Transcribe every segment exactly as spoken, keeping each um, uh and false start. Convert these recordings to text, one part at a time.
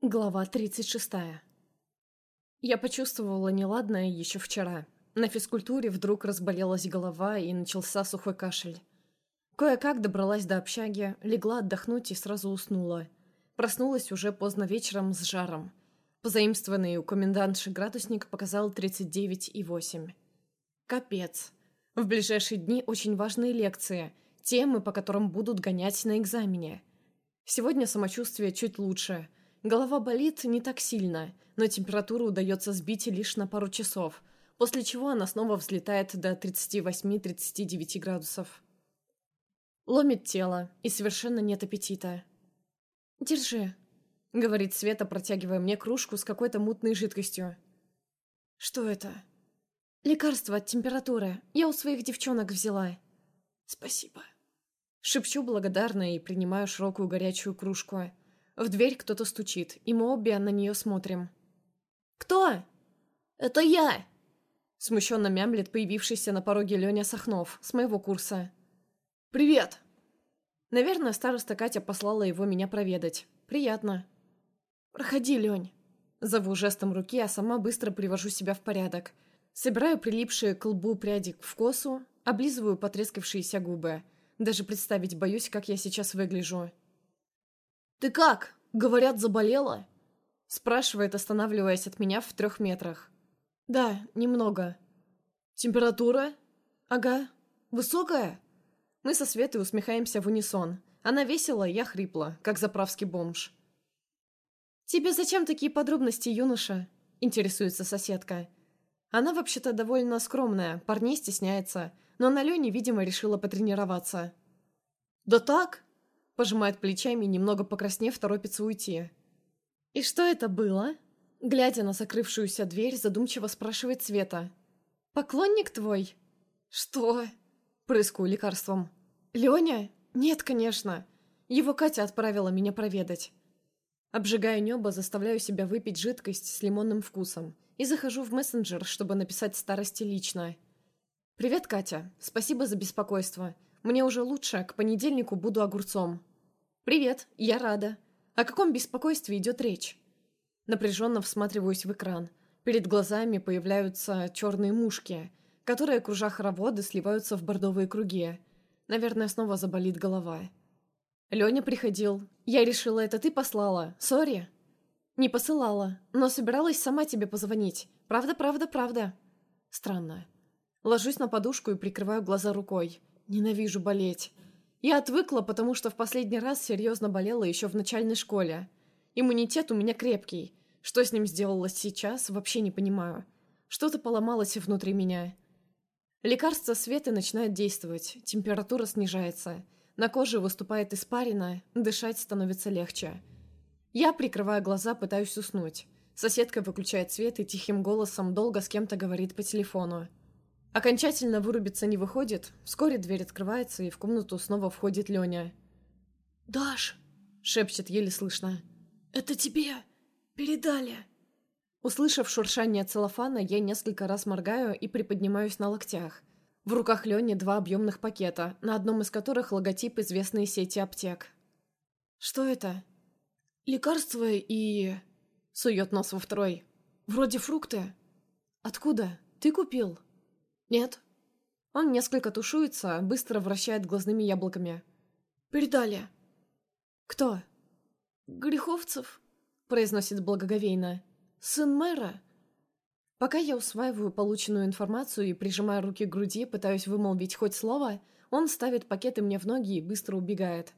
Глава тридцать шестая. Я почувствовала неладное еще вчера. На физкультуре вдруг разболелась голова и начался сухой кашель. Кое-как добралась до общаги, легла отдохнуть и сразу уснула. Проснулась уже поздно вечером с жаром. Позаимствованный у комендантши градусник показал тридцать девять и восемь. Капец. В ближайшие дни очень важные лекции, темы, по которым будут гонять на экзамене. Сегодня самочувствие чуть лучше. Голова болит не так сильно, но температуру удается сбить лишь на пару часов, после чего она снова взлетает до тридцати восьми — тридцати девяти градусов. Ломит тело, и совершенно нет аппетита. «Держи», — говорит Света, протягивая мне кружку с какой-то мутной жидкостью. «Что это?» «Лекарство от температуры. Я у своих девчонок взяла». «Спасибо». Шепчу благодарно и принимаю широкую горячую кружку. В дверь кто-то стучит, и мы обе на нее смотрим. «Кто?» «Это я!» Смущенно мямлет появившийся на пороге Леня Сахнов с моего курса. «Привет!» Наверное, староста Катя послала его меня проведать. Приятно. «Проходи, Лень!» Зову жестом руки, а сама быстро привожу себя в порядок. Собираю прилипшие к лбу пряди в косу, облизываю потрескавшиеся губы. Даже представить боюсь, как я сейчас выгляжу. «Ты как? Говорят, заболела?» Спрашивает, останавливаясь от меня в трех метрах. «Да, немного». «Температура?» «Ага. Высокая?» Мы со Светой усмехаемся в унисон. Она весела, я хрипла, как заправский бомж. «Тебе зачем такие подробности, юноша?» Интересуется соседка. Она вообще-то довольно скромная, парней стесняется, но на Лене, видимо, решила потренироваться. «Да так?» Пожимает плечами, немного покраснев, торопится уйти. «И что это было?» Глядя на закрывшуюся дверь, задумчиво спрашивает Света. «Поклонник твой?» «Что?» Прыскаю лекарством. «Леня? Нет, конечно. Его Катя отправила меня проведать». Обжигая небо, заставляю себя выпить жидкость с лимонным вкусом и захожу в мессенджер, чтобы написать старости лично. «Привет, Катя. Спасибо за беспокойство. Мне уже лучше, к понедельнику буду огурцом». «Привет, я рада. О каком беспокойстве идет речь?» Напряженно всматриваюсь в экран. Перед глазами появляются черные мушки, которые, кружа хороводы, сливаются в бордовые круги. Наверное, снова заболит голова. «Леня приходил. Я решила, это ты послала. Сори». «Не посылала, но собиралась сама тебе позвонить. Правда, правда, правда». Странно. Ложусь на подушку и прикрываю глаза рукой. Ненавижу болеть. Я отвыкла, потому что в последний раз серьезно болела еще в начальной школе. Иммунитет у меня крепкий. Что с ним сделалось сейчас, вообще не понимаю. Что-то поломалось внутри меня. Лекарство Светы начинает действовать, температура снижается. На коже выступает испарина, дышать становится легче. Я, прикрывая глаза, пытаюсь уснуть. Соседка выключает свет и тихим голосом долго с кем-то говорит по телефону. Окончательно вырубиться не выходит, вскоре дверь открывается, и в комнату снова входит Леня. «Даш!» — шепчет еле слышно. «Это тебе передали!» Услышав шуршание целлофана, я несколько раз моргаю и приподнимаюсь на локтях. В руках Лени два объемных пакета, на одном из которых логотип известной сети аптек. «Что это?» «Лекарства и...» — сует нос во второй. «Вроде фрукты». «Откуда? Ты купил?» «Нет». Он несколько тушуется, быстро вращает глазными яблоками. «Передали». «Кто?» «Греховцев», — произносит благоговейно. «Сын мэра». Пока я усваиваю полученную информацию и, прижимая руки к груди, пытаюсь вымолвить хоть слово, он ставит пакеты мне в ноги и быстро убегает.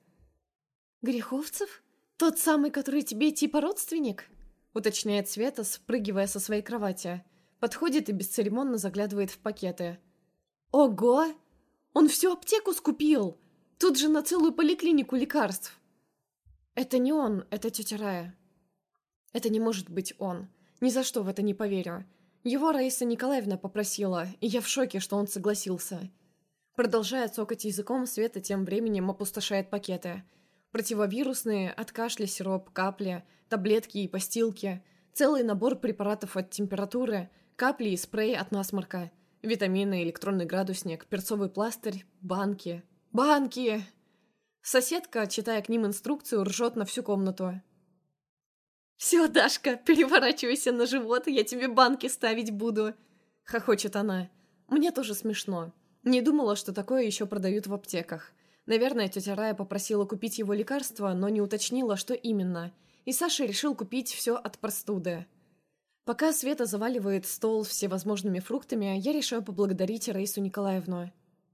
«Греховцев? Тот самый, который тебе типа родственник?» — уточняет Света, спрыгивая со своей кровати. Подходит и бесцеремонно заглядывает в пакеты. «Ого! Он всю аптеку скупил! Тут же на целую поликлинику лекарств!» «Это не он, это тетя Рая». «Это не может быть он. Ни за что в это не поверю. Его Раиса Николаевна попросила, и я в шоке, что он согласился». Продолжая цокать языком, Света тем временем опустошает пакеты. Противовирусные, от кашля сироп, капли, таблетки и постилки, целый набор препаратов от температуры, капли и спрей от насморка, витамины, электронный градусник, перцовый пластырь, банки. Банки! Соседка, читая к ним инструкцию, ржет на всю комнату. «Все, Дашка, переворачивайся на живот, я тебе банки ставить буду!» — хохочет она. Мне тоже смешно. Не думала, что такое еще продают в аптеках. Наверное, тетя Рая попросила купить его лекарство, но не уточнила, что именно. И Саша решил купить все от простуды. Пока Света заваливает стол всевозможными фруктами, я решаю поблагодарить Раису Николаевну.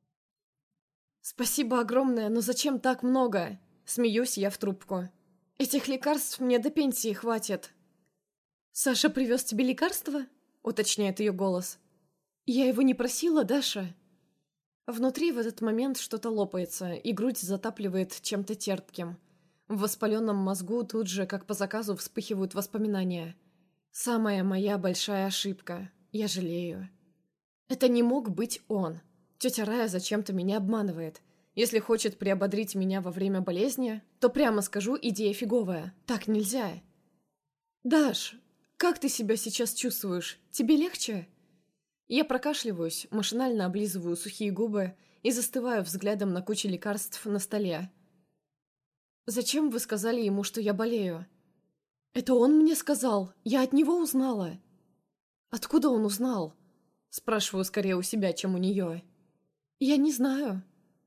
«Спасибо огромное, но зачем так много?» Смеюсь я в трубку. «Этих лекарств мне до пенсии хватит». «Саша привез тебе лекарство?» — уточняет ее голос. «Я его не просила, Даша». Внутри в этот момент что-то лопается, и грудь затапливает чем-то терпким. В воспаленном мозгу тут же, как по заказу, вспыхивают воспоминания. Самая моя большая ошибка. Я жалею. Это не мог быть он. Тетя Рая зачем-то меня обманывает. Если хочет приободрить меня во время болезни, то прямо скажу, идея фиговая. Так нельзя. «Даш, как ты себя сейчас чувствуешь? Тебе легче?» Я прокашливаюсь, машинально облизываю сухие губы и застываю взглядом на кучу лекарств на столе. «Зачем вы сказали ему, что я болею?» «Это он мне сказал. Я от него узнала». «Откуда он узнал?» Спрашиваю скорее у себя, чем у нее. «Я не знаю».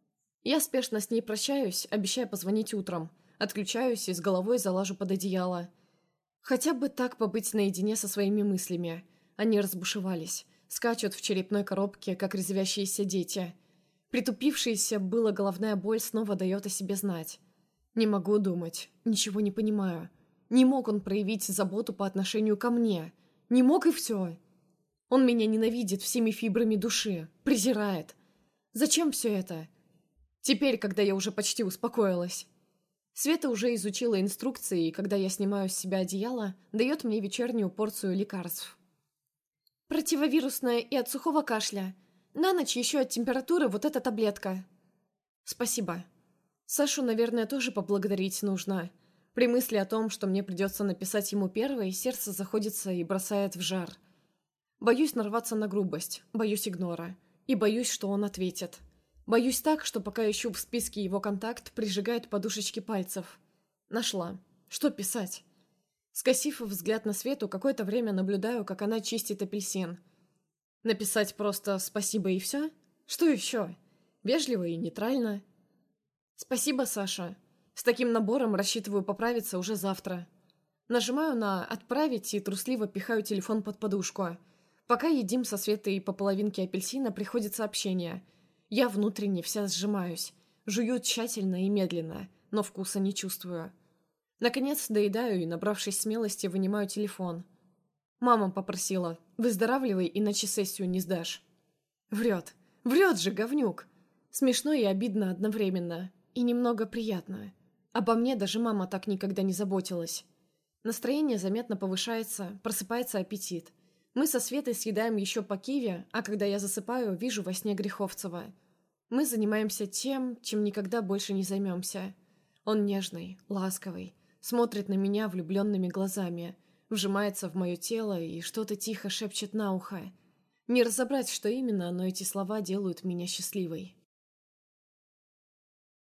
Я спешно с ней прощаюсь, обещая позвонить утром. Отключаюсь и с головой залажу под одеяло. Хотя бы так побыть наедине со своими мыслями. Они разбушевались. Скачут в черепной коробке, как резвящиеся дети. Притупившаяся была головная боль снова дает о себе знать. Не могу думать, ничего не понимаю. Не мог он проявить заботу по отношению ко мне. Не мог и все. Он меня ненавидит всеми фибрами души, презирает. Зачем все это? Теперь, когда я уже почти успокоилась. Света уже изучила инструкции, и когда я снимаю с себя одеяло, дает мне вечернюю порцию лекарств. Противовирусная и от сухого кашля. На ночь еще от температуры вот эта таблетка. Спасибо. Сашу, наверное, тоже поблагодарить нужно. При мысли о том, что мне придется написать ему первой, сердце заходится и бросает в жар. Боюсь нарваться на грубость, боюсь игнора. И боюсь, что он ответит. Боюсь так, что пока ищу в списке его контакт, прижигает подушечки пальцев. Нашла. Что писать? Скосив взгляд на Свету, какое-то время наблюдаю, как она чистит апельсин. Написать просто «спасибо» и все? Что еще? Вежливо и нейтрально. Спасибо, Саша. С таким набором рассчитываю поправиться уже завтра. Нажимаю на «отправить» и трусливо пихаю телефон под подушку. Пока едим со Светой по половинке апельсина, приходит сообщение. Я внутренне вся сжимаюсь. Жую тщательно и медленно, но вкуса не чувствую. Наконец доедаю и, набравшись смелости, вынимаю телефон. Мама попросила: «Выздоравливай, иначе сессию не сдашь». Врет. Врет же, говнюк. Смешно и обидно одновременно. И немного приятно. Обо мне даже мама так никогда не заботилась. Настроение заметно повышается, просыпается аппетит. Мы со Светой съедаем еще по киве, а когда я засыпаю, вижу во сне Греховцева. Мы занимаемся тем, чем никогда больше не займемся. Он нежный, ласковый. Смотрит на меня влюбленными глазами, вжимается в мое тело и что-то тихо шепчет на ухо. Не разобрать, что именно, но эти слова делают меня счастливой.